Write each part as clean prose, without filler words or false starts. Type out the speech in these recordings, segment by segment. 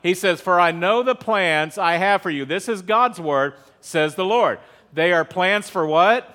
He says, "For I know the plans I have for you." This is God's word, says the Lord. They are plans for what?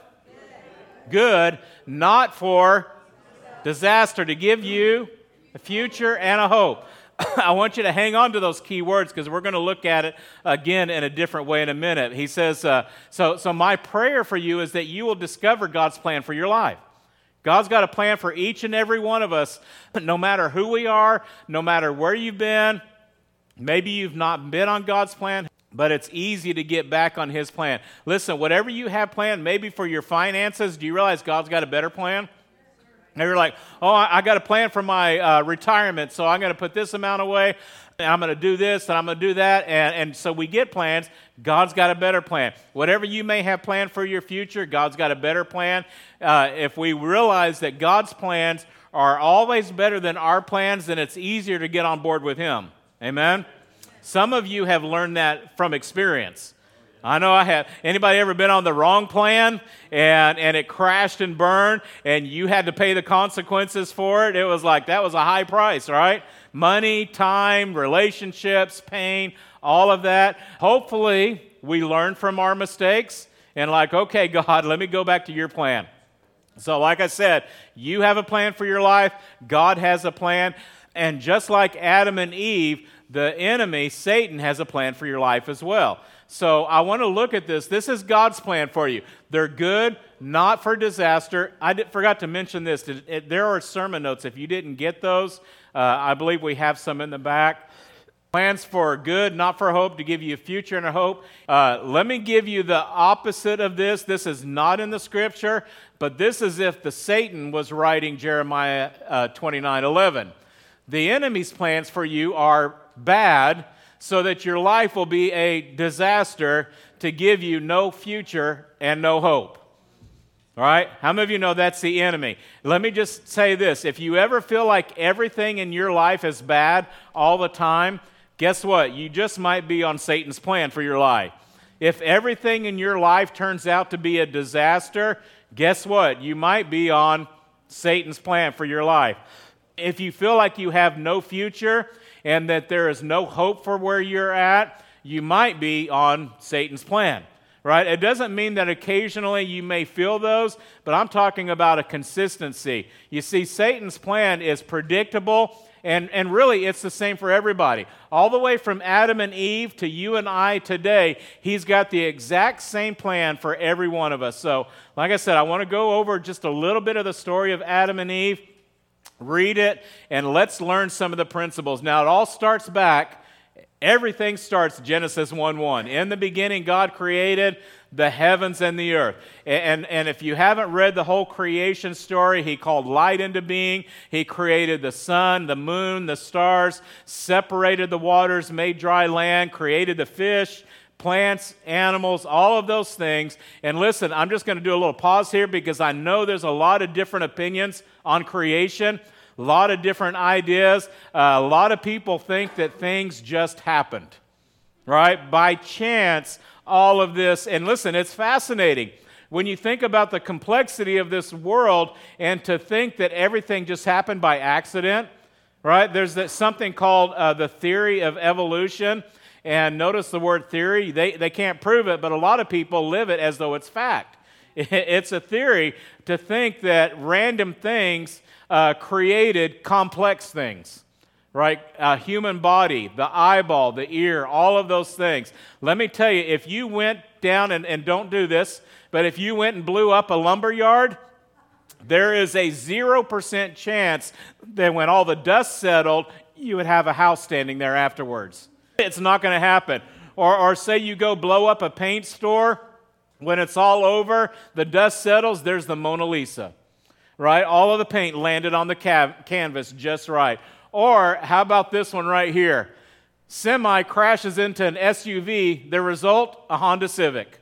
Good, not for disaster, to give you a future and a hope. I want you to hang on to those key words because we're going to look at it again in a different way in a minute. He says, so my prayer for you is that you will discover God's plan for your life. God's got a plan for each and every one of us, no matter who we are, no matter where you've been. Maybe you've not been on God's plan, but it's easy to get back on His plan. Listen, whatever you have planned, maybe for your finances, do you realize God's got a better plan? And you're like, oh, I got a plan for my retirement, so I'm going to put this amount away, and I'm going to do this, and I'm going to do that. And so we get plans. God's got a better plan. Whatever you may have planned for your future, God's got a better plan. If we realize that God's plans are always better than our plans, then it's easier to get on board with Him. Amen? Some of you have learned that from experience. I know I have. Anybody ever been on the wrong plan and it crashed and burned and you had to pay the consequences for it? It was like, that was a high price, right? Money, time, relationships, pain, all of that. Hopefully, we learn from our mistakes and like, okay, God, let me go back to your plan. So like I said, you have a plan for your life. God has a plan. And just like Adam and Eve, the enemy, Satan, has a plan for your life as well. So I want to look at this. This is God's plan for you. They're good, not for disaster. I forgot to mention this. There are sermon notes. If you didn't get those, I believe we have some in the back. Plans for good, not for hope, to give you a future and a hope. Let me give you the opposite of this. This is not in the Scripture, but this is if the Satan was writing Jeremiah 29:11. The enemy's plans for you are bad, so that your life will be a disaster, to give you no future and no hope. All right? How many of you know that's the enemy? Let me just say this. If you ever feel like everything in your life is bad all the time, guess what? You just might be on Satan's plan for your life. If everything in your life turns out to be a disaster, guess what? You might be on Satan's plan for your life. If you feel like you have no future and that there is no hope for where you're at, you might be on Satan's plan, right? It doesn't mean that occasionally you may feel those, but I'm talking about a consistency. You see, Satan's plan is predictable, and really it's the same for everybody. All the way from Adam and Eve to you and I today, he's got the exact same plan for every one of us. So, like I said, I want to go over just a little bit of the story of Adam and Eve. Read it, and let's learn some of the principles. Now, it all starts back, everything starts Genesis 1:1. In the beginning, God created the heavens and the earth. And if you haven't read the whole creation story, He called light into being. He created the sun, the moon, the stars, separated the waters, made dry land, created the fish, plants, animals, all of those things. And listen, I'm just going to do a little pause here because I know there's a lot of different opinions on creation, a lot of different ideas. A lot of people think that things just happened, right? By chance, all of this. And listen, it's fascinating. When you think about the complexity of this world and to think that everything just happened by accident, right? There's something called the theory of evolution. And notice the word theory. They can't prove it, but a lot of people live it as though it's fact. It's a theory to think that random things created complex things, right? A human body, the eyeball, the ear, all of those things. Let me tell you, if you went down, and don't do this, but if you went and blew up a lumber yard, there is a 0% chance that when all the dust settled, you would have a house standing there afterwards. It's not going to happen. Or say you go blow up a paint store. When it's all over, the dust settles, there's the Mona Lisa, right? All of the paint landed on the canvas just right. Or how about this one right here? Semi crashes into an SUV. The result, a Honda Civic.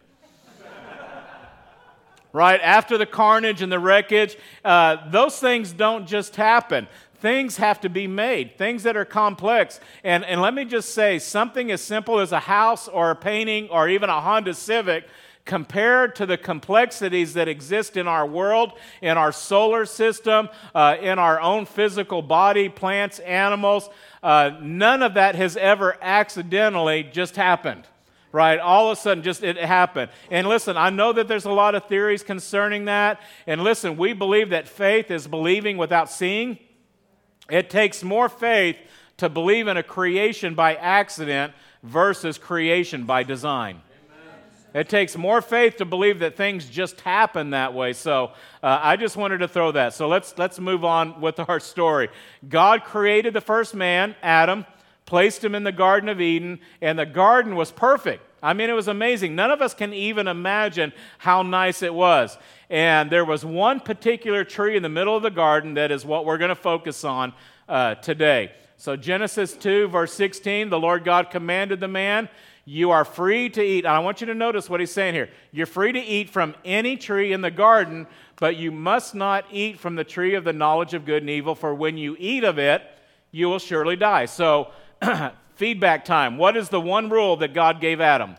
Right? After the carnage and the wreckage, those things don't just happen. Things have to be made, things that are complex. And let me just say, something as simple as a house or a painting or even a Honda Civic compared to the complexities that exist in our world, in our solar system, in our own physical body, plants, animals, none of that has ever accidentally just happened. Right? All of a sudden, just it happened. And listen, I know that there's a lot of theories concerning that. And listen, we believe that faith is believing without seeing. It takes more faith to believe in a creation by accident versus creation by design. Amen. It takes more faith to believe that things just happen that way. So I just wanted to throw that. So let's move on with our story. God created the first man, Adam, placed him in the Garden of Eden, and the garden was perfect. I mean, it was amazing. None of us can even imagine how nice it was. And there was one particular tree in the middle of the garden that is what we're going to focus on today. So Genesis 2, verse 16, the Lord God commanded the man, you are free to eat. And I want you to notice what he's saying here. You're free to eat from any tree in the garden, but you must not eat from the tree of the knowledge of good and evil, for when you eat of it, you will surely die. So, feedback time. What is the one rule that God gave Adam?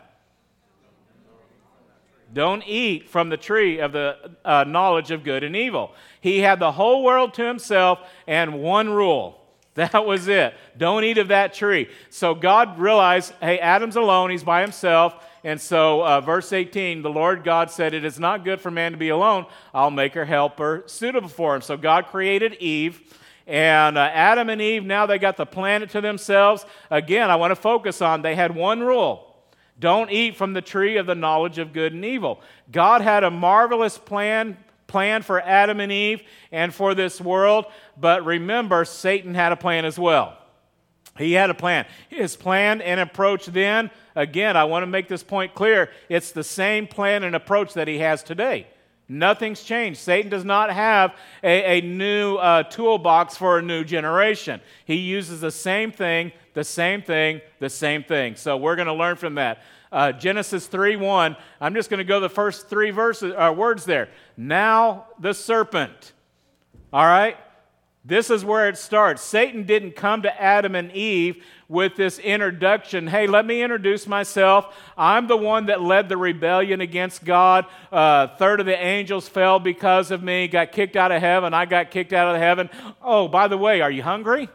Don't eat from the tree of the knowledge of good and evil. He had the whole world to himself and one rule. That was it. Don't eat of that tree. So God realized, hey, Adam's alone. He's by himself. And so verse 18, the Lord God said, it is not good for man to be alone. I'll make her helper suitable for him. So God created Eve. And Adam and Eve, now they got the planet to themselves. Again, I want to focus on, they had one rule. Don't eat from the tree of the knowledge of good and evil. God had a marvelous plan for Adam and Eve and for this world. But remember, Satan had a plan as well. He had a plan. His plan and approach then, again, I want to make this point clear, it's the same plan and approach that he has today. Nothing's changed. Satan does not have a new toolbox for a new generation. He uses the same thing, the same thing, the same thing. So we're going to learn from that. Genesis 3:1. I'm just going to go the first three words there. Now the serpent. All right? This is where it starts. Satan didn't come to Adam and Eve with this introduction. Hey, let me introduce myself. I'm the one that led the rebellion against God. A third of the angels fell because of me, got kicked out of heaven. I got kicked out of heaven. Oh, by the way, are you hungry?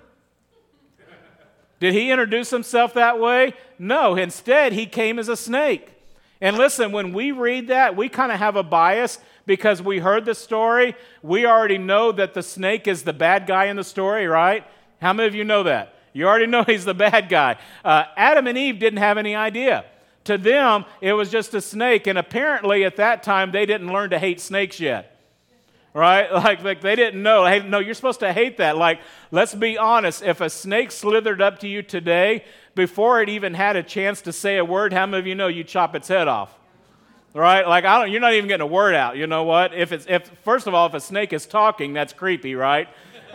Did he introduce himself that way? No. Instead, he came as a snake. And listen, when we read that, we kind of have a bias because we heard the story. We already know that the snake is the bad guy in the story, right? How many of you know that? You already know he's the bad guy. Adam and Eve didn't have any idea. To them, it was just a snake, and apparently at that time, they didn't learn to hate snakes yet. Right? Like they didn't know. Hey, no, you're supposed to hate that. Like, let's be honest. If a snake slithered up to you today, before it even had a chance to say a word, how many of you know you chop its head off? Right? Like, you're not even getting a word out. You know what? First of all, if a snake is talking, that's creepy, right?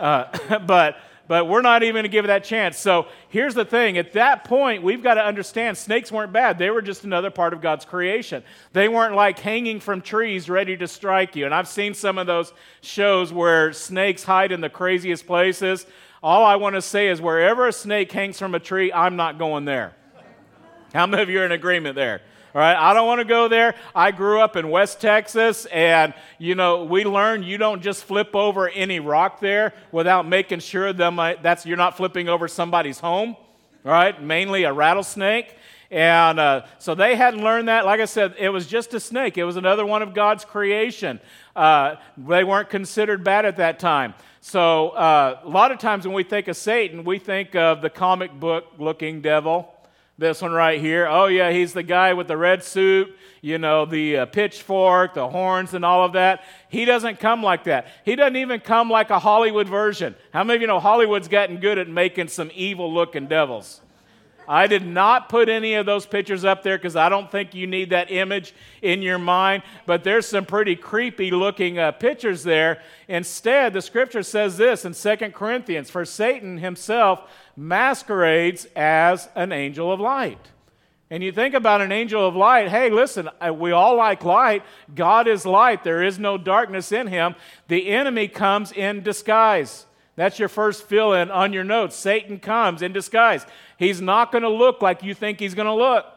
But we're not even going to give it that chance. So here's the thing. At that point, we've got to understand snakes weren't bad. They were just another part of God's creation. They weren't like hanging from trees ready to strike you. And I've seen some of those shows where snakes hide in the craziest places. All I want to say is wherever a snake hangs from a tree, I'm not going there. How many of you are in agreement there? All right, I don't want to go there. I grew up in West Texas, and, we learned you don't just flip over any rock there without making sure you're not flipping over somebody's home, all right, mainly a rattlesnake. And so they hadn't learned that. Like I said, it was just a snake. It was another one of God's creation. They weren't considered bad at that time. So a lot of times when we think of Satan, we think of the comic book-looking devil. This one right here. Oh, yeah, he's the guy with the red suit, the pitchfork, the horns, and all of that. He doesn't come like that. He doesn't even come like a Hollywood version. How many of you know Hollywood's gotten good at making some evil-looking devils? I did not put any of those pictures up there because I don't think you need that image in your mind, but there's some pretty creepy-looking pictures there. Instead, the Scripture says this in 2 Corinthians, for Satan himself masquerades as an angel of light. And you think about an angel of light, hey, listen, we all like light. God is light. There is no darkness in him. The enemy comes in disguise. That's your first fill-in on your notes. Satan comes in disguise. He's not going to look like you think he's going to look.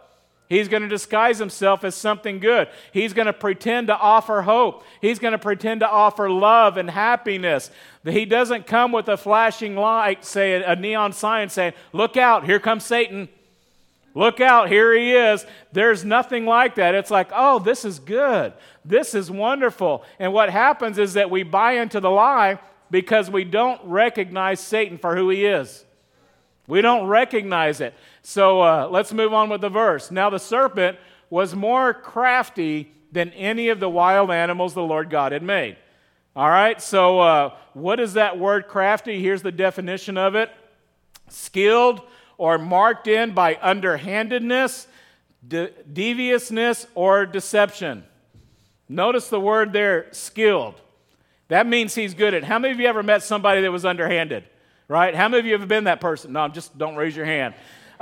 He's going to disguise himself as something good. He's going to pretend to offer hope. He's going to pretend to offer love and happiness. He doesn't come with a flashing light, say a neon sign saying, look out, here comes Satan. Look out, here he is. There's nothing like that. It's like, oh, this is good. This is wonderful. And what happens is that we buy into the lie because we don't recognize Satan for who he is. We don't recognize it. So let's move on with the verse. Now the serpent was more crafty than any of the wild animals the Lord God had made. All right, so what is that word crafty? Here's the definition of it. Skilled or marked in by underhandedness, deviousness, or deception. Notice the word there, skilled. That means he's good at it. How many of you ever met somebody that was underhanded? Right? How many of you have been that person? No, just don't raise your hand.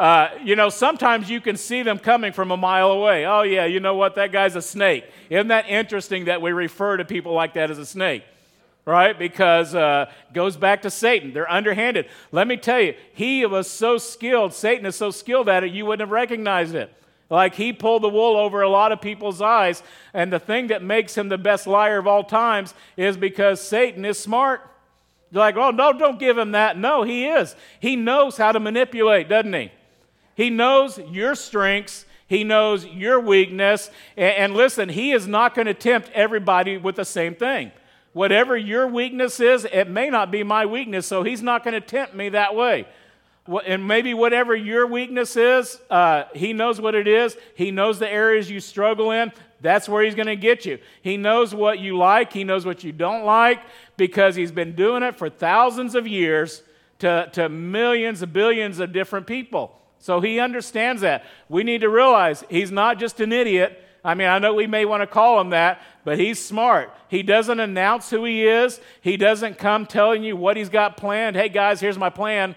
Sometimes you can see them coming from a mile away. Oh, yeah, you know what? That guy's a snake. Isn't that interesting that we refer to people like that as a snake? Right? Because it goes back to Satan. They're underhanded. Let me tell you, he was so skilled, Satan is so skilled at it, you wouldn't have recognized it. Like he pulled the wool over a lot of people's eyes. And the thing that makes him the best liar of all times is because Satan is smart. You're like, oh, no, don't give him that. No, he is. He knows how to manipulate, doesn't he? He knows your strengths. He knows your weakness. And listen, he is not going to tempt everybody with the same thing. Whatever your weakness is, it may not be my weakness, so he's not going to tempt me that way. And maybe whatever your weakness is, he knows what it is. He knows the areas you struggle in. That's where he's going to get you. He knows what you like. He knows what you don't like because he's been doing it for thousands of years to millions, billions of different people. So he understands that. We need to realize he's not just an idiot. I mean, I know we may want to call him that, but he's smart. He doesn't announce who he is. He doesn't come telling you what he's got planned. Hey, guys, here's my plan.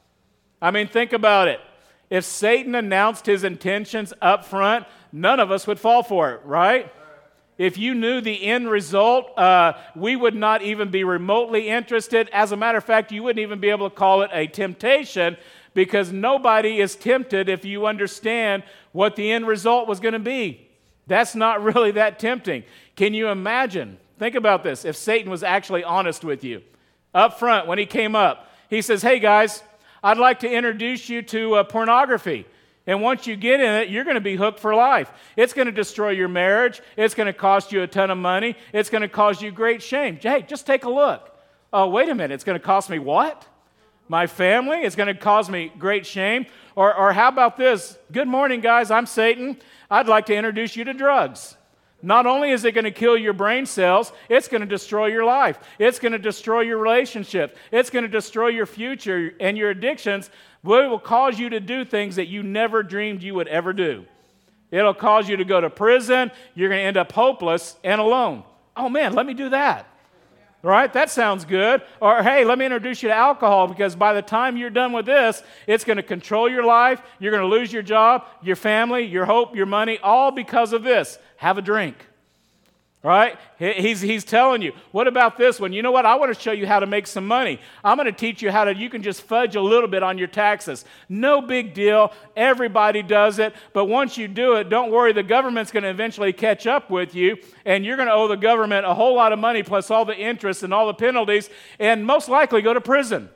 I mean, think about it. If Satan announced his intentions up front, none of us would fall for it, right? If you knew the end result, we would not even be remotely interested. As a matter of fact, you wouldn't even be able to call it a temptation because nobody is tempted if you understand what the end result was going to be. That's not really that tempting. Can you imagine? Think about this. If Satan was actually honest with you up front when he came up, he says, hey guys, I'd like to introduce you to pornography. And once you get in it, you're going to be hooked for life. It's going to destroy your marriage. It's going to cost you a ton of money. It's going to cause you great shame. Hey, just take a look. Oh, wait a minute. It's going to cost me what? My family? It's going to cause me great shame? Or how about this? Good morning, guys. I'm Satan. I'd like to introduce you to drugs. Not only is it going to kill your brain cells, it's going to destroy your life. It's going to destroy your relationship. It's going to destroy your future and your addictions. Well, it will cause you to do things that you never dreamed you would ever do. It'll cause you to go to prison. You're going to end up hopeless and alone. Oh, man, let me do that. Right? That sounds good. Or, hey, let me introduce you to alcohol because by the time you're done with this, it's going to control your life. You're going to lose your job, your family, your hope, your money, all because of this. Have a drink. Right? He's telling you, what about this one? You know what? I want to show you how to make some money. I'm going to teach you you can just fudge a little bit on your taxes. No big deal. Everybody does it. But once you do it, don't worry. The government's going to eventually catch up with you, and you're going to owe the government a whole lot of money plus all the interest and all the penalties, and most likely go to prison.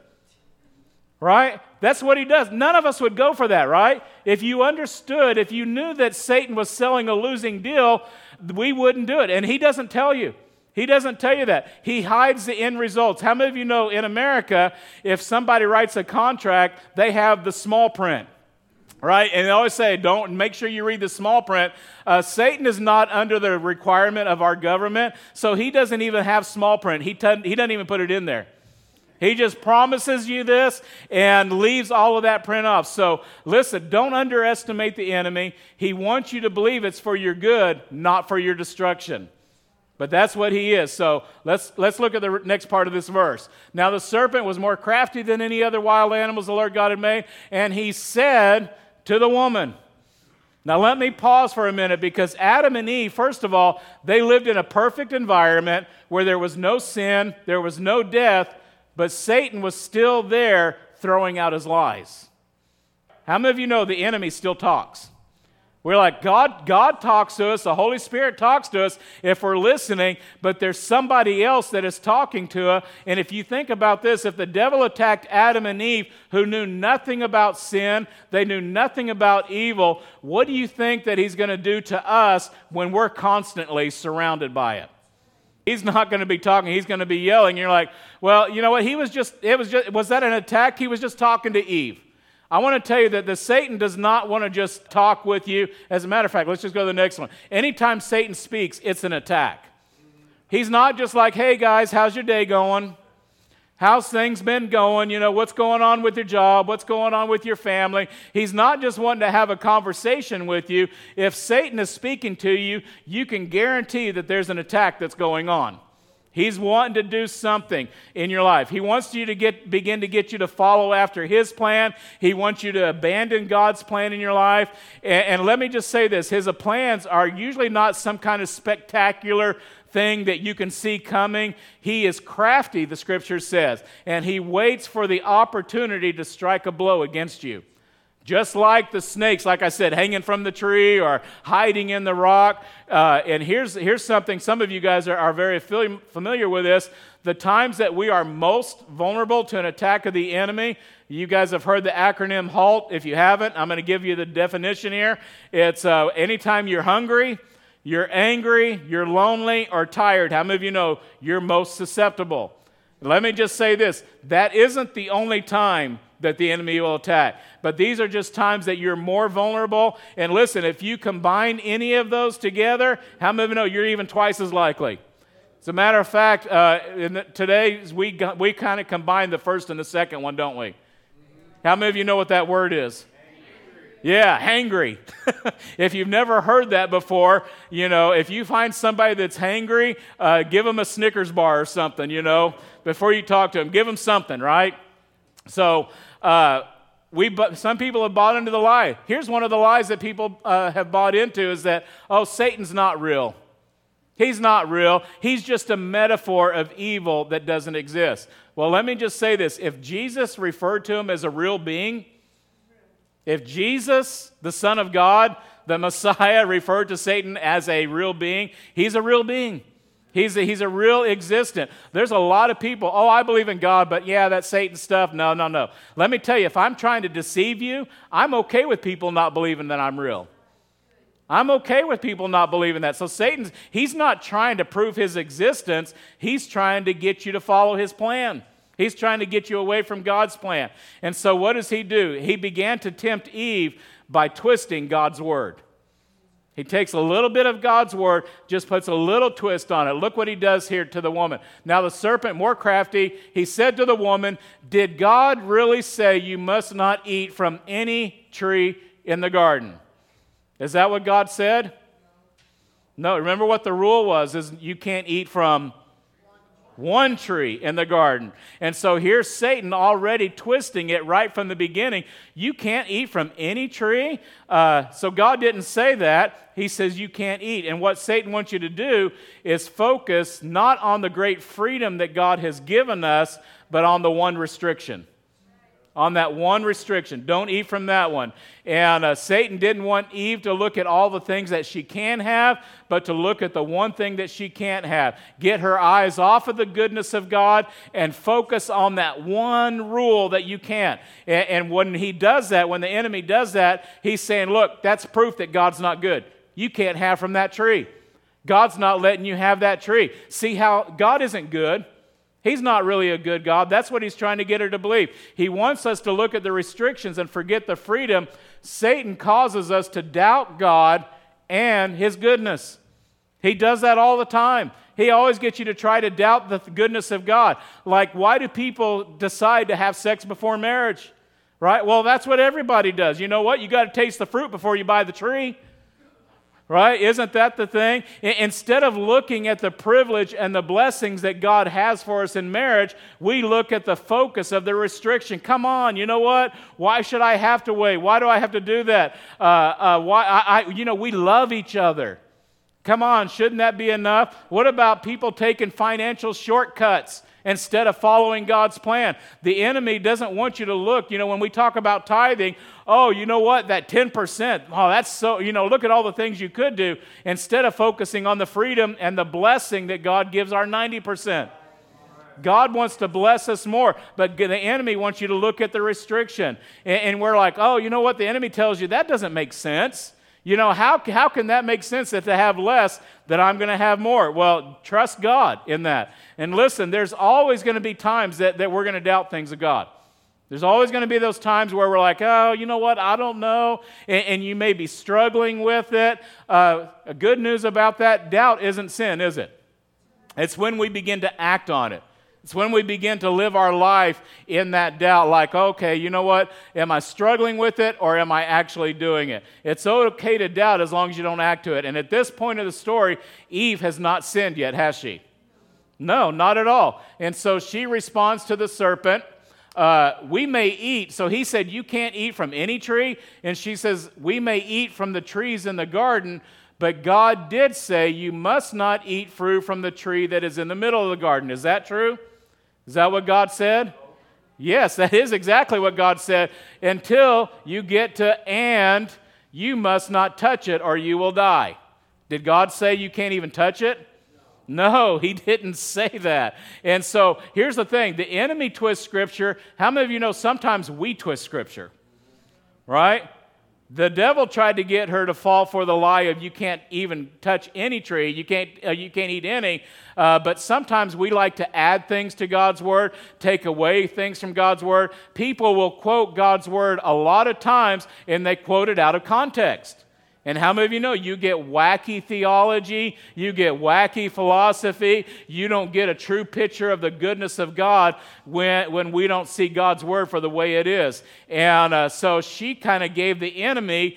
Right? That's what he does. None of us would go for that, right? If you understood, if you knew that Satan was selling a losing deal, we wouldn't do it. And he doesn't tell you. He doesn't tell you that. He hides the end results. How many of you know in America, if somebody writes a contract, they have the small print, right? And they always say, make sure you read the small print. Satan is not under the requirement of our government, so he doesn't even have small print. He doesn't even put it in there. He just promises you this and leaves all of that print off. So listen, don't underestimate the enemy. He wants you to believe it's for your good, not for your destruction. But that's what he is. So let's look at the next part of this verse. Now the serpent was more crafty than any other wild animals the Lord God had made, and he said to the woman. Now let me pause for a minute because Adam and Eve, first of all, they lived in a perfect environment where there was no sin, there was no death, but Satan was still there throwing out his lies. How many of you know the enemy still talks? We're like, God talks to us, the Holy Spirit talks to us if we're listening, but there's somebody else that is talking to us. And if you think about this, if the devil attacked Adam and Eve, who knew nothing about sin, they knew nothing about evil, what do you think that he's going to do to us when we're constantly surrounded by it? He's not going to be talking, he's going to be yelling. You're like, well, you know what, was that an attack? He was just talking to Eve. I want to tell you that the Satan does not want to just talk with you. As a matter of fact, let's just go to the next one. Anytime Satan speaks, it's an attack. He's not just like, hey guys, how's your day going? How's things been going? You know, what's going on with your job? What's going on with your family? He's not just wanting to have a conversation with you. If Satan is speaking to you, you can guarantee that there's an attack that's going on. He's wanting to do something in your life. He wants you to begin to get you to follow after his plan. He wants you to abandon God's plan in your life. And let me just say this. His plans are usually not some kind of spectacular thing that you can see coming. He is crafty, the Scripture says, and he waits for the opportunity to strike a blow against you. Just like the snakes, like I said, hanging from the tree or hiding in the rock. And here's something, some of you guys are very familiar with this. The times that we are most vulnerable to an attack of the enemy, you guys have heard the acronym HALT. If you haven't, I'm going to give you the definition here. It's anytime you're hungry, you're angry, you're lonely, or tired. How many of you know you're most susceptible? Let me just say this. That isn't the only time that the enemy will attack. But these are just times that you're more vulnerable. And listen, if you combine any of those together, how many of you know you're even twice as likely? As a matter of fact, today we kind of combine the first and the second one, don't we? How many of you know what that word is? Yeah, hangry. If you've never heard that before, you know, if you find somebody that's hangry, give them a Snickers bar or something, you know, before you talk to them. Give them something, right? So some people have bought into the lie. Here's one of the lies that people have bought into is that, oh, Satan's not real. He's not real. He's just a metaphor of evil that doesn't exist. Well, let me just say this. If Jesus referred to him as a real being, if Jesus, the Son of God, the Messiah, referred to Satan as a real being, he's a real being. He's a real existent. There's a lot of people, oh, I believe in God, but yeah, that Satan stuff, no. Let me tell you, if I'm trying to deceive you, I'm okay with people not believing that I'm real. I'm okay with people not believing that. So he's not trying to prove his existence. He's trying to get you to follow his plan. He's trying to get you away from God's plan. And so what does he do? He began to tempt Eve by twisting God's word. He takes a little bit of God's word, just puts a little twist on it. Look what he does here to the woman. Now the serpent, more crafty, he said to the woman, did God really say you must not eat from any tree in the garden? Is that what God said? No, remember what the rule was, is you can't eat from one tree in the garden. And so here's Satan already twisting it right from the beginning. You can't eat from any tree. So God didn't say that. He says you can't eat. And what Satan wants you to do is focus not on the great freedom that God has given us, but on the one restriction. On that one restriction. Don't eat from that one. And Satan didn't want Eve to look at all the things that she can have, but to look at the one thing that she can't have. Get her eyes off of the goodness of God and focus on that one rule that you can't. And when he does that, when the enemy does that, he's saying, look, that's proof that God's not good. You can't have from that tree. God's not letting you have that tree. See how God isn't good. He's not really a good God. That's what he's trying to get her to believe. He wants us to look at the restrictions and forget the freedom. Satan causes us to doubt God and his goodness. He does that all the time. He always gets you to try to doubt the goodness of God. Like, why do people decide to have sex before marriage? Right? Well, that's what everybody does. You know what? You got to taste the fruit before you buy the tree. Right? Isn't that the thing? Instead of looking at the privilege and the blessings that God has for us in marriage, we look at the focus of the restriction. Come on, you know what? Why should I have to wait? Why do I have to do that? We love each other. Come on, shouldn't that be enough? What about people taking financial shortcuts instead of following God's plan? The enemy doesn't want you to look, when we talk about tithing, oh, you know what, that 10%, oh, that's so, look at all the things you could do instead of focusing on the freedom and the blessing that God gives our 90%. God wants to bless us more, but the enemy wants you to look at the restriction. And we're like, oh, you know what, the enemy tells you that doesn't make sense. How can that make sense that to have less, that I'm going to have more? Well, trust God in that. And listen, there's always going to be times that we're going to doubt things of God. There's always going to be those times where we're like, oh, you know what, I don't know. And you may be struggling with it. Good news about that, doubt isn't sin, is it? It's when we begin to act on it. It's when we begin to live our life in that doubt, like, okay, you know what? Am I struggling with it or am I actually doing it? It's okay to doubt as long as you don't act to it. And at this point of the story, Eve has not sinned yet, has she? No, not at all. And so she responds to the serpent, we may eat. So he said, you can't eat from any tree. And she says, we may eat from the trees in the garden, but God did say you must not eat fruit from the tree that is in the middle of the garden. Is that true? Is that what God said? Yes, that is exactly what God said. Until you get to, and you must not touch it or you will die. Did God say you can't even touch it? No, he didn't say that. And so here's the thing. The enemy twists Scripture. How many of you know sometimes we twist Scripture? Right? The devil tried to get her to fall for the lie of you can't even touch any tree, you can't eat any, but sometimes we like to add things to God's Word, take away things from God's Word. People will quote God's Word a lot of times, and they quote it out of context. And how many of you know you get wacky theology, you get wacky philosophy, you don't get a true picture of the goodness of God when we don't see God's Word for the way it is. And so she kind of gave the enemy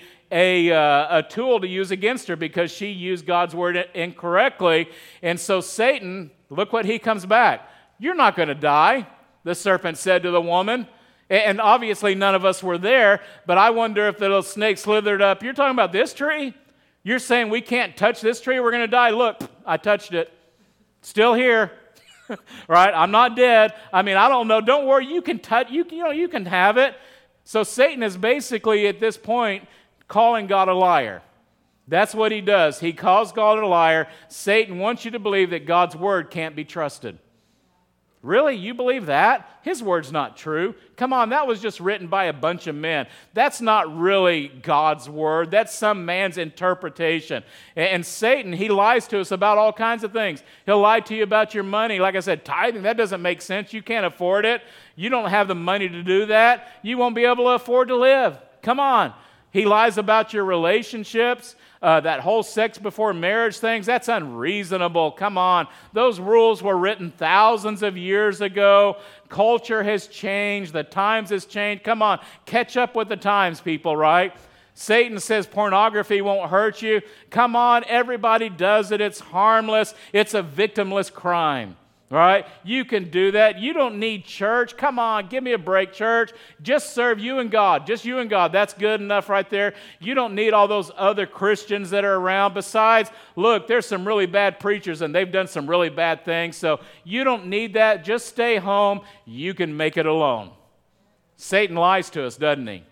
a tool to use against her because she used God's Word incorrectly. And so Satan, look what he comes back. You're not going to die, the serpent said to the woman. And obviously none of us were there, but I wonder if the little snake slithered up. You're talking about this tree? You're saying we can't touch this tree, we're going to die. Look, I touched it. Still here. Right? I'm not dead. I mean, I don't know. Don't worry. You can touch, you can have it. So Satan is basically at this point calling God a liar. That's what he does. He calls God a liar. Satan wants you to believe that God's Word can't be trusted. Really? You believe that? His word's not true. Come on, that was just written by a bunch of men. That's not really God's word. That's some man's interpretation. And Satan, he lies to us about all kinds of things. He'll lie to you about your money. Like I said, tithing, that doesn't make sense. You can't afford it. You don't have the money to do that. You won't be able to afford to live. Come on. He lies about your relationships. That whole sex before marriage things, that's unreasonable. Come on. Those rules were written thousands of years ago. Culture has changed. The times has changed. Come on. Catch up with the times, people, right? Satan says pornography won't hurt you. Come on. Everybody does it. It's harmless. It's a victimless crime. Right? You can do that. You don't need church. Come on, give me a break, church. Just serve you and God. Just you and God. That's good enough right there. You don't need all those other Christians that are around. Besides, look, there's some really bad preachers and they've done some really bad things. So you don't need that. Just stay home. You can make it alone. Satan lies to us, doesn't he?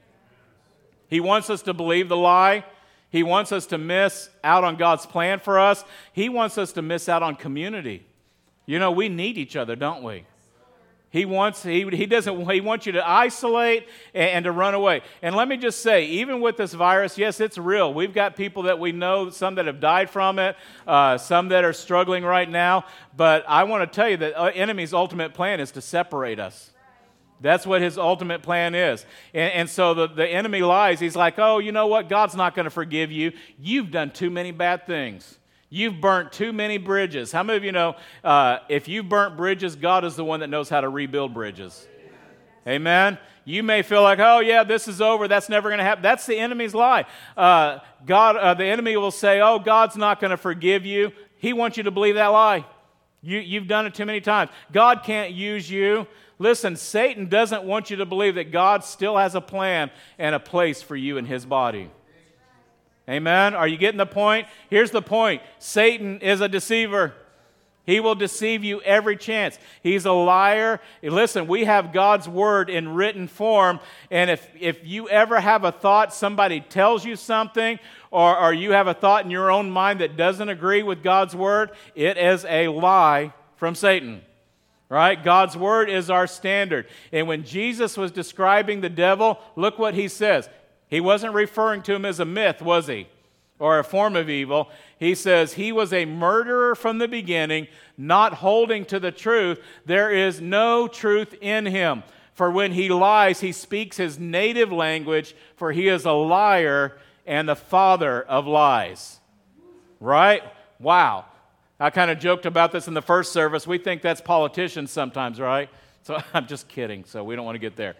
He wants us to believe the lie. He wants us to miss out on God's plan for us. He wants us to miss out on community. You know, we need each other, don't we? He wants you to isolate and to run away. And let me just say, even with this virus, yes, it's real. We've got people that we know, some that have died from it, some that are struggling right now. But I want to tell you that the enemy's ultimate plan is to separate us. That's what his ultimate plan is. And so the enemy lies. He's like, oh, you know what? God's not going to forgive you. You've done too many bad things. You've burnt too many bridges. How many of you know if you've burnt bridges, God is the one that knows how to rebuild bridges? Amen? You may feel like, oh, yeah, this is over. That's never going to happen. That's the enemy's lie. The enemy will say, oh, God's not going to forgive you. He wants you to believe that lie. You've done it too many times. God can't use you. Listen, Satan doesn't want you to believe that God still has a plan and a place for you in his body. Amen? Are you getting the point? Here's the point. Satan is a deceiver. He will deceive you every chance. He's a liar. Listen, we have God's word in written form, and if you ever have a thought, somebody tells you something, or you have a thought in your own mind that doesn't agree with God's word, it is a lie from Satan. Right? God's word is our standard. And when Jesus was describing the devil, look what he says. He wasn't referring to him as a myth, was he? Or a form of evil. He says he was a murderer from the beginning, not holding to the truth. There is no truth in him. For when he lies, he speaks his native language, for he is a liar and the father of lies. Right? Wow. I kind of joked about this in the first service. We think that's politicians sometimes, right? So I'm just kidding, so we don't want to get there.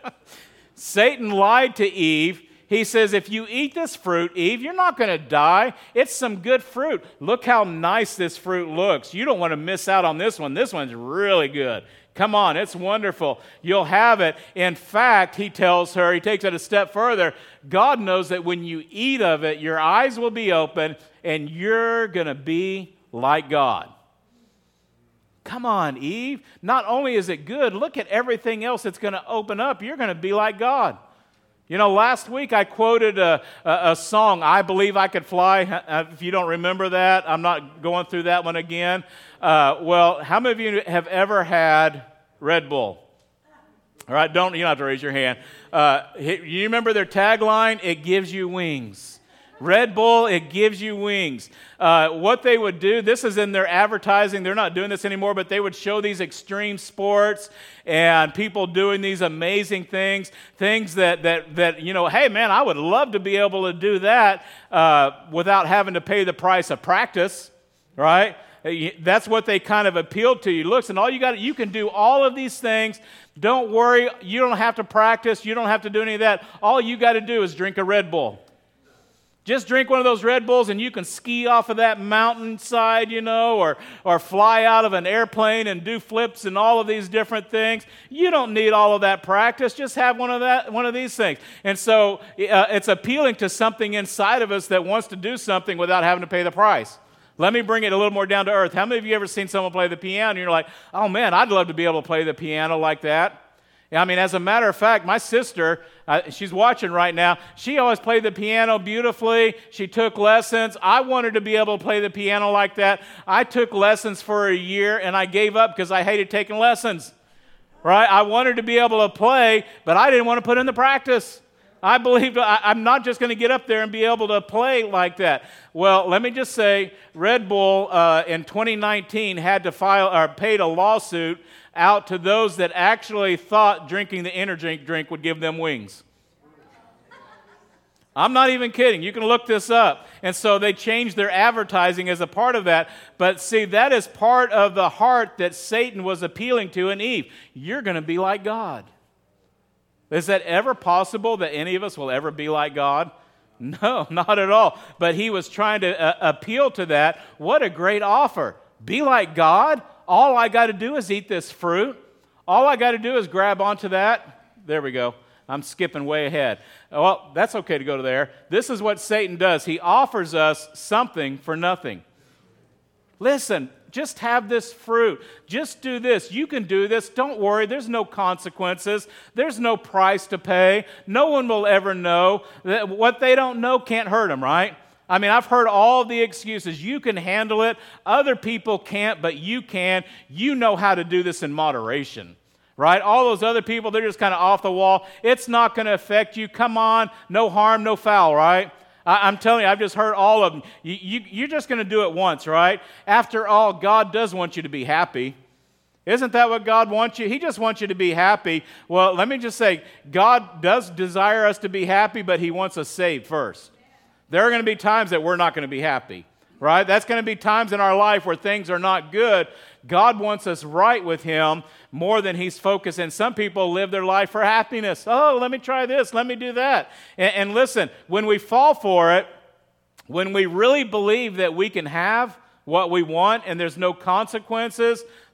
Satan lied to Eve. He says, if you eat this fruit, Eve, you're not going to die. It's some good fruit. Look how nice this fruit looks. You don't want to miss out on this one. This one's really good. Come on, it's wonderful. You'll have it. In fact, he tells her, he takes it a step further, God knows that when you eat of it, your eyes will be open and you're going to be like God. Come on, Eve. Not only is it good, look at everything else that's going to open up. You're going to be like God. You know, last week I quoted a song, I Believe I Could Fly. If you don't remember that, I'm not going through that one again. Well, how many of you have ever had Red Bull? All right, you don't have to raise your hand. You remember their tagline? It gives you wings. Red Bull, it gives you wings. What they would do, this is in their advertising, they're not doing this anymore, but they would show these extreme sports and people doing these amazing things that you know, hey man, I would love to be able to do that without having to pay the price of practice, right? That's what they kind of appealed to you. Listen, you can do all of these things. Don't worry, you don't have to practice, you don't have to do any of that. All you got to do is drink a Red Bull. Just drink one of those Red Bulls and you can ski off of that mountainside, you know, or fly out of an airplane and do flips and all of these different things. You don't need all of that practice. Just have one of these things. And so it's appealing to something inside of us that wants to do something without having to pay the price. Let me bring it a little more down to earth. How many of you ever seen someone play the piano and you're like, oh man, I'd love to be able to play the piano like that? I mean, as a matter of fact, my sister, she's watching right now, she always played the piano beautifully. She took lessons. I wanted to be able to play the piano like that. I took lessons for a year, and I gave up because I hated taking lessons, right? I wanted to be able to play, but I didn't want to put in the practice. I believed I'm not just going to get up there and be able to play like that. Well, let me just say, Red Bull in 2019 had to paid a lawsuit out to those that actually thought drinking the energy drink would give them wings. I'm not even kidding. You can look this up. And so they changed their advertising as a part of that. But see, that is part of the heart that Satan was appealing to in Eve. You're going to be like God. Is that ever possible that any of us will ever be like God? No, not at all. But he was trying to appeal to that. What a great offer. Be like God? All I got to do is eat this fruit. All I got to do is grab onto that. There we go. I'm skipping way ahead. Well, that's okay to go to there. This is what Satan does. He offers us something for nothing. Listen, just have this fruit. Just do this. You can do this. Don't worry. There's no consequences. There's no price to pay. No one will ever know. What they don't know can't hurt them, right? I mean, I've heard all the excuses. You can handle it. Other people can't, but you can. You know how to do this in moderation, right? All those other people, they're just kind of off the wall. It's not going to affect you. Come on. No harm, no foul, right? I'm telling you, I've just heard all of them. You're just going to do it once, right? After all, God does want you to be happy. Isn't that what God wants you? He just wants you to be happy. Well, let me just say, God does desire us to be happy, but he wants us saved first. There are going to be times that we're not going to be happy, right? That's going to be times in our life where things are not good. God wants us right with him more than he's focused. And some people live their life for happiness. Oh, let me try this. Let me do that. And listen, when we fall for it, when we really believe that we can have what we want and there's no consequences,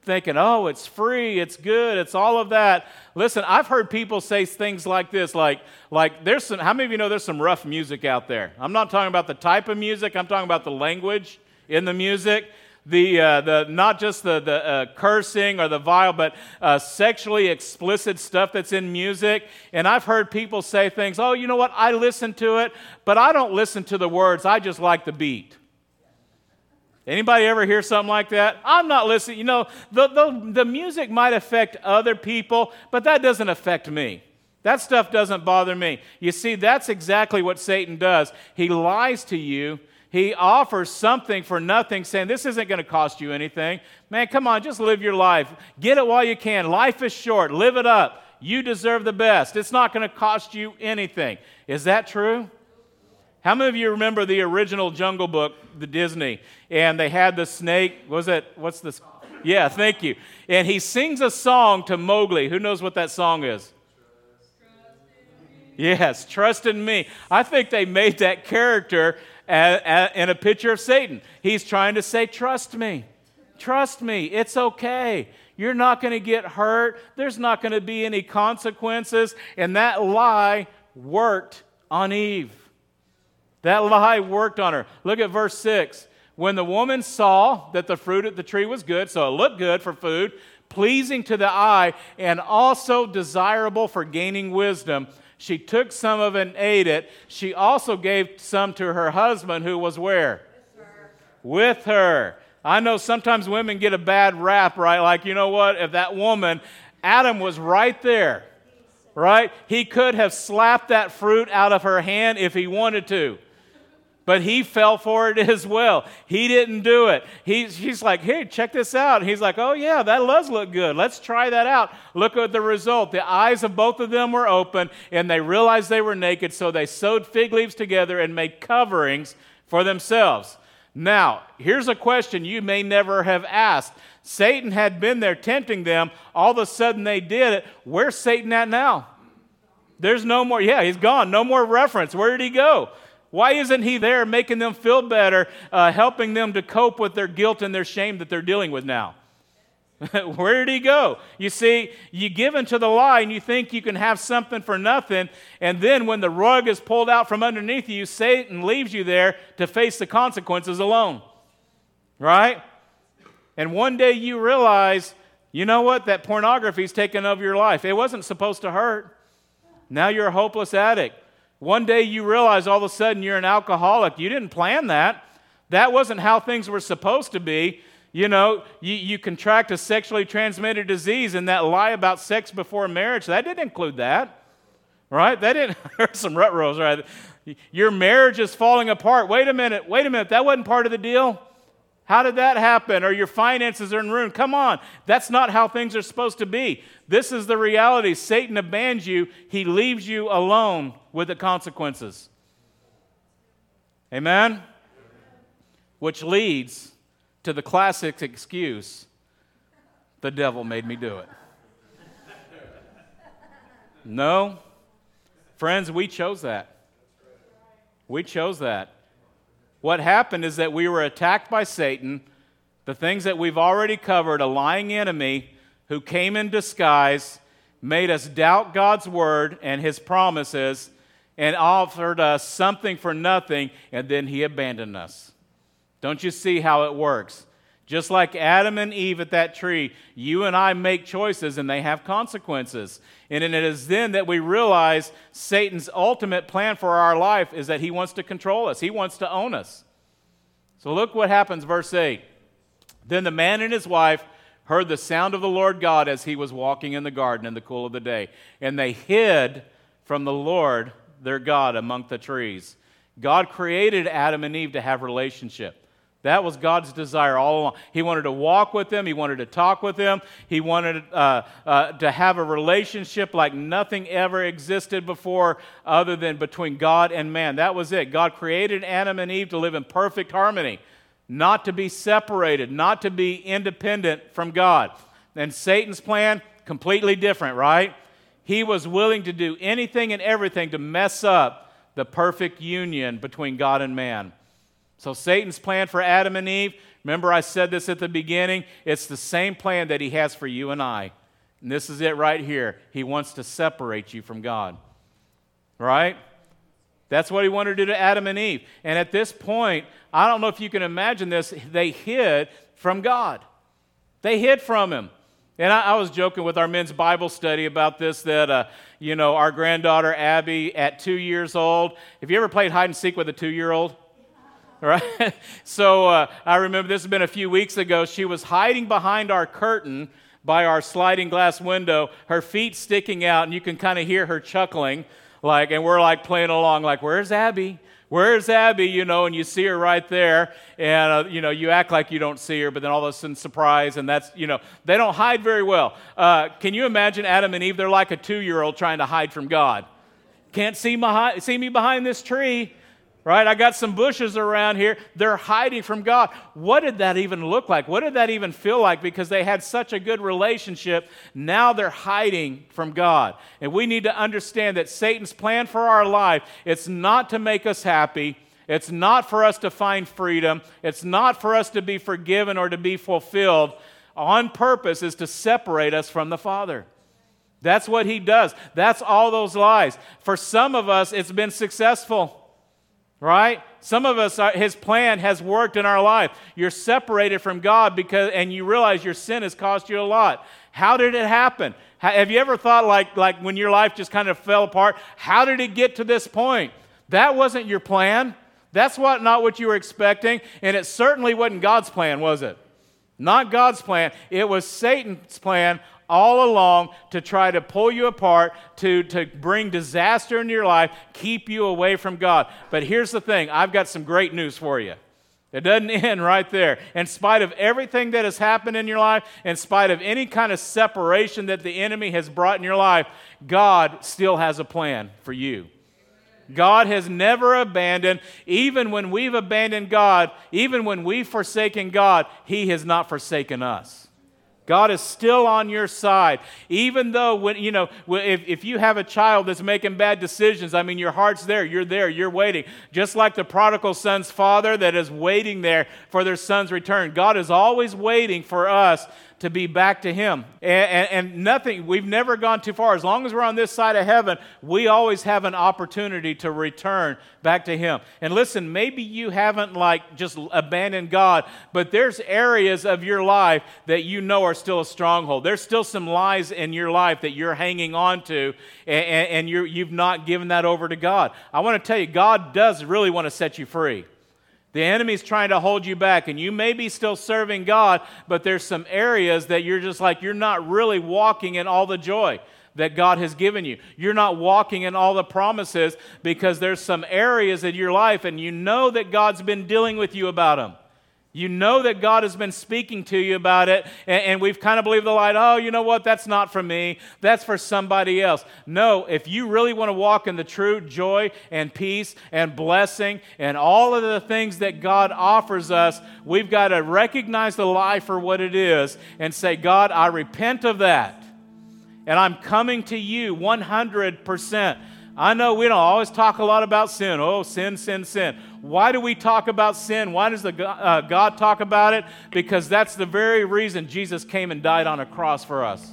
thinking, oh, it's free, it's good, it's all of that. Listen, I've heard people say things like this, like there's some, how many of you know there's some rough music out there? I'm not talking about the type of music, I'm talking about the language in the music. The not just the cursing or the vile, but sexually explicit stuff that's in music. And I've heard people say things, oh, you know what, I listen to it, but I don't listen to the words, I just like the beat. Anybody ever hear something like that? I'm not listening. You know, the music might affect other people, but that doesn't affect me. That stuff doesn't bother me. You see, that's exactly what Satan does. He lies to you. He offers something for nothing, saying, this isn't going to cost you anything. Man, come on, just live your life. Get it while you can. Life is short. Live it up. You deserve the best. It's not going to cost you anything. Is that true? How many of you remember the original Jungle Book, the Disney, and they had the snake, what's this? Yeah, thank you. And he sings a song to Mowgli. Who knows what that song is? Yes, trust in me. I think they made that character in a picture of Satan. He's trying to say, trust me. Trust me. It's okay. You're not going to get hurt. There's not going to be any consequences. And that lie worked on Eve. That lie worked on her. Look at verse 6. When the woman saw that the fruit of the tree was good, so it looked good for food, pleasing to the eye, and also desirable for gaining wisdom, she took some of it and ate it. She also gave some to her husband who was where? With her. I know sometimes women get a bad rap, right? Like, you know what? If that woman, Adam was right there, right? He could have slapped that fruit out of her hand if he wanted to. But he fell for it as well. He didn't do it. She's like, hey, check this out. And he's like, oh, yeah, that does look good. Let's try that out. Look at the result. The eyes of both of them were open, and they realized they were naked, so they sewed fig leaves together and made coverings for themselves. Now, here's a question you may never have asked. Satan had been there tempting them. All of a sudden they did it. Where's Satan at now? There's no more. Yeah, he's gone. No more reference. Where did he go? Why isn't he there making them feel better, helping them to cope with their guilt and their shame that they're dealing with now? Where did he go? You see, you give into the lie and you think you can have something for nothing, and then when the rug is pulled out from underneath you, Satan leaves you there to face the consequences alone. Right? And one day you realize, you know what? That pornography's taken over your life. It wasn't supposed to hurt. Now you're a hopeless addict. One day you realize all of a sudden you're an alcoholic. You didn't plan that. That wasn't how things were supposed to be. You know, you contract a sexually transmitted disease, and that lie about sex before marriage, that didn't include that. Right? That didn't, there's some rut rolls, right? Your marriage is falling apart. Wait a minute, that wasn't part of the deal. How did that happen? Or your finances are in ruin. Come on. That's not how things are supposed to be. This is the reality. Satan abandons you. He leaves you alone with the consequences. Amen? Which leads to the classic excuse, the devil made me do it. No. Friends, we chose that. We chose that. What happened is that we were attacked by Satan, the things that we've already covered, a lying enemy who came in disguise, made us doubt God's word and his promises, and offered us something for nothing, and then he abandoned us. Don't you see how it works? Just like Adam and Eve at that tree, you and I make choices and they have consequences. And it is then that we realize Satan's ultimate plan for our life is that he wants to control us. He wants to own us. So look what happens, verse 8. Then the man and his wife heard the sound of the Lord God as he was walking in the garden in the cool of the day. And they hid from the Lord their God among the trees. God created Adam and Eve to have relationship. That was God's desire all along. He wanted to walk with them. He wanted to talk with them. He wanted to have a relationship like nothing ever existed before other than between God and man. That was it. God created Adam and Eve to live in perfect harmony, not to be separated, not to be independent from God. And Satan's plan, completely different, right? He was willing to do anything and everything to mess up the perfect union between God and man. So Satan's plan for Adam and Eve, remember I said this at the beginning, it's the same plan that he has for you and I. And this is it right here. He wants to separate you from God. Right? That's what he wanted to do to Adam and Eve. And at this point, I don't know if you can imagine this, they hid from God. They hid from him. And I was joking with our men's Bible study about this, that, our granddaughter Abby at 2 years old, have you ever played hide and seek with a 2-year-old? Right? So I remember this has been a few weeks ago. She was hiding behind our curtain by our sliding glass window, her feet sticking out, and you can kind of hear her chuckling, and we're playing along, where's Abby? Where's Abby? And you see her right there, and, you act like you don't see her, but then all of a sudden, surprise, and that's, they don't hide very well. Can you imagine Adam and Eve? They're like a 2-year-old trying to hide from God. Can't see me behind this tree, right? I got some bushes around here. They're hiding from God. What did that even look like? What did that even feel like? Because they had such a good relationship. Now they're hiding from God. And we need to understand that Satan's plan for our life, it's not to make us happy. It's not for us to find freedom. It's not for us to be forgiven or to be fulfilled. On purpose is to separate us from the Father. That's what he does. That's all those lies. For some of us, it's been successful. Right? Some of us, his plan has worked in our life. You're separated from God and you realize your sin has cost you a lot. How did it happen? Have you ever thought like when your life just kind of fell apart, how did it get to this point? That wasn't your plan. That's not what you were expecting, and it certainly wasn't God's plan, was it? Not God's plan. It was Satan's plan all along to try to pull you apart, to bring disaster into your life, keep you away from God. But here's the thing. I've got some great news for you. It doesn't end right there. In spite of everything that has happened in your life, in spite of any kind of separation that the enemy has brought in your life, God still has a plan for you. God has never abandoned. Even when we've abandoned God, even when we've forsaken God, he has not forsaken us. God is still on your side. Even though, if you have a child that's making bad decisions, your heart's there, you're waiting. Just like the prodigal son's father that is waiting there for their son's return. God is always waiting for us to be back to him. And nothing, we've never gone too far. As long as we're on this side of heaven, we always have an opportunity to return back to him. And listen, maybe you haven't just abandoned God, but there's areas of your life that are still a stronghold. There's still some lies in your life that you're hanging on to, and you've not given that over to God. I want to tell you, God does really want to set you free. The enemy's trying to hold you back, and you may be still serving God, but there's some areas that you're just you're not really walking in all the joy that God has given you. You're not walking in all the promises because there's some areas in your life, and you know that God's been dealing with you about them. You know that God has been speaking to you about it, and we've kind of believed the lie, oh, you know what, that's not for me, that's for somebody else. No, if you really want to walk in the true joy and peace and blessing and all of the things that God offers us, we've got to recognize the lie for what it is and say, God, I repent of that, and I'm coming to you 100%. I know we don't always talk a lot about sin. Oh, sin, sin, sin. Why do we talk about sin? Why does God talk about it? Because that's the very reason Jesus came and died on a cross for us.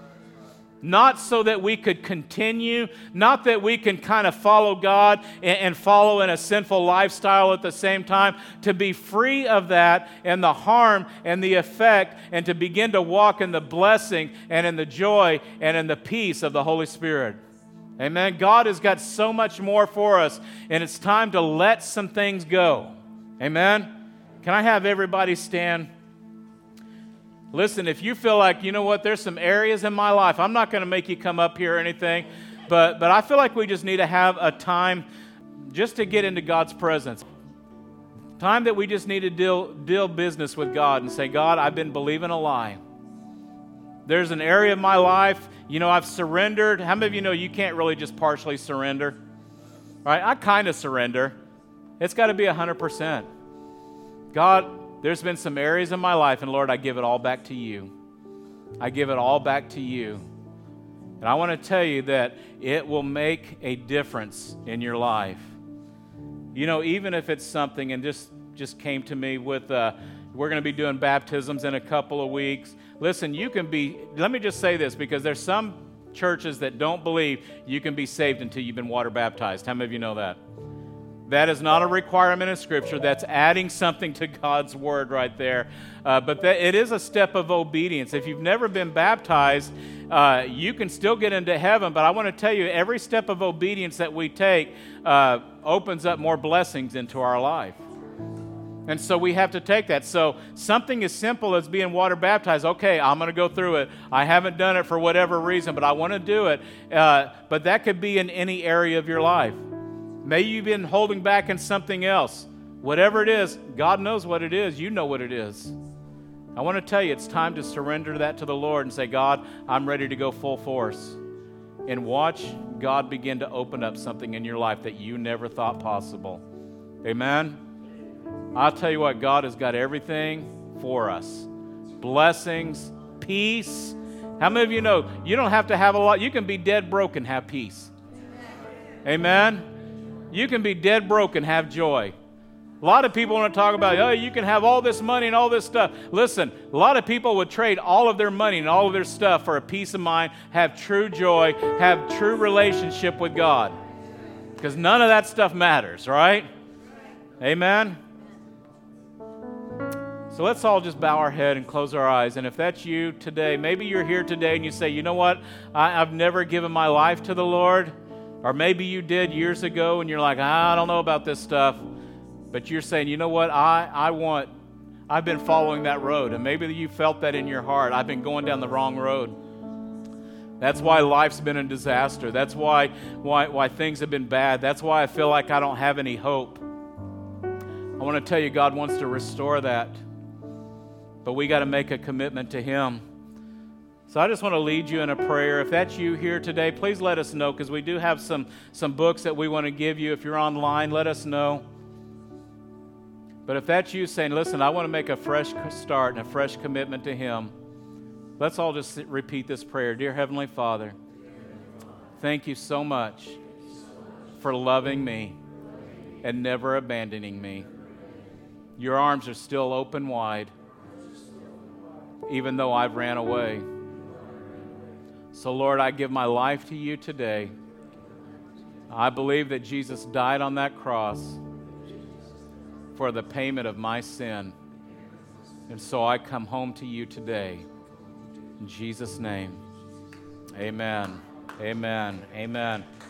Not so that we could continue, not that we can kind of follow God and follow in a sinful lifestyle at the same time, to be free of that and the harm and the effect, and to begin to walk in the blessing and in the joy and in the peace of the Holy Spirit. Amen. God has got so much more for us, and it's time to let some things go. Amen. Can I have everybody stand? Listen, if you feel like, you know what, there's some areas in my life, I'm not going to make you come up here or anything, but I feel like we just need to have a time just to get into God's presence. Time that we just need to deal business with God and say, God, I've been believing a lie. There's an area of my life, I've surrendered. How many of you know you can't really just partially surrender? Right? I kind of surrender. It's got to be 100%. God, there's been some areas in my life, and Lord, I give it all back to you. I give it all back to you. And I want to tell you that it will make a difference in your life. Even if it's something, and just just came to me with, we're going to be doing baptisms in a couple of weeks. Listen, let me just say this, because there's some churches that don't believe you can be saved until you've been water baptized. How many of you know that? That is not a requirement in Scripture. That's adding something to God's Word right there. But it is a step of obedience. If you've never been baptized, you can still get into heaven. But I want to tell you, every step of obedience that we take opens up more blessings into our life. And so we have to take that. So something as simple as being water baptized, okay, I'm going to go through it. I haven't done it for whatever reason, but I want to do it. But that could be in any area of your life. Maybe you've been holding back in something else. Whatever it is, God knows what it is. You know what it is. I want to tell you, it's time to surrender that to the Lord and say, God, I'm ready to go full force. And watch God begin to open up something in your life that you never thought possible. Amen? I'll tell you what, God has got everything for us. Blessings, peace. How many of you know you don't have to have a lot? You can be dead broke and have peace. Amen? You can be dead broke and have joy. A lot of people want to talk about, oh, you can have all this money and all this stuff. Listen, a lot of people would trade all of their money and all of their stuff for a peace of mind, have true joy, have true relationship with God. Because none of that stuff matters, right? Amen? So let's all just bow our head and close our eyes. And if that's you today, maybe you're here today and you say, you know what, I've never given my life to the Lord. Or maybe you did years ago and you're like, I don't know about this stuff. But you're saying, you know what, I've been following that road. And maybe you felt that in your heart. I've been going down the wrong road. That's why life's been a disaster. That's why things have been bad. That's why I feel like I don't have any hope. I want to tell you, God wants to restore that. But we got to make a commitment to Him. So I just want to lead you in a prayer. If that's you here today, please let us know, because we do have some books that we want to give you. If you're online, let us know. But if that's you saying, listen, I want to make a fresh start and a fresh commitment to Him, let's all just repeat this prayer. Dear Heavenly Father, thank you so much for loving me and never abandoning me. Your arms are still open wide, even though I've ran away. So, Lord, I give my life to you today. I believe that Jesus died on that cross for the payment of my sin. And so I come home to you today. In Jesus' name, amen. Amen. Amen.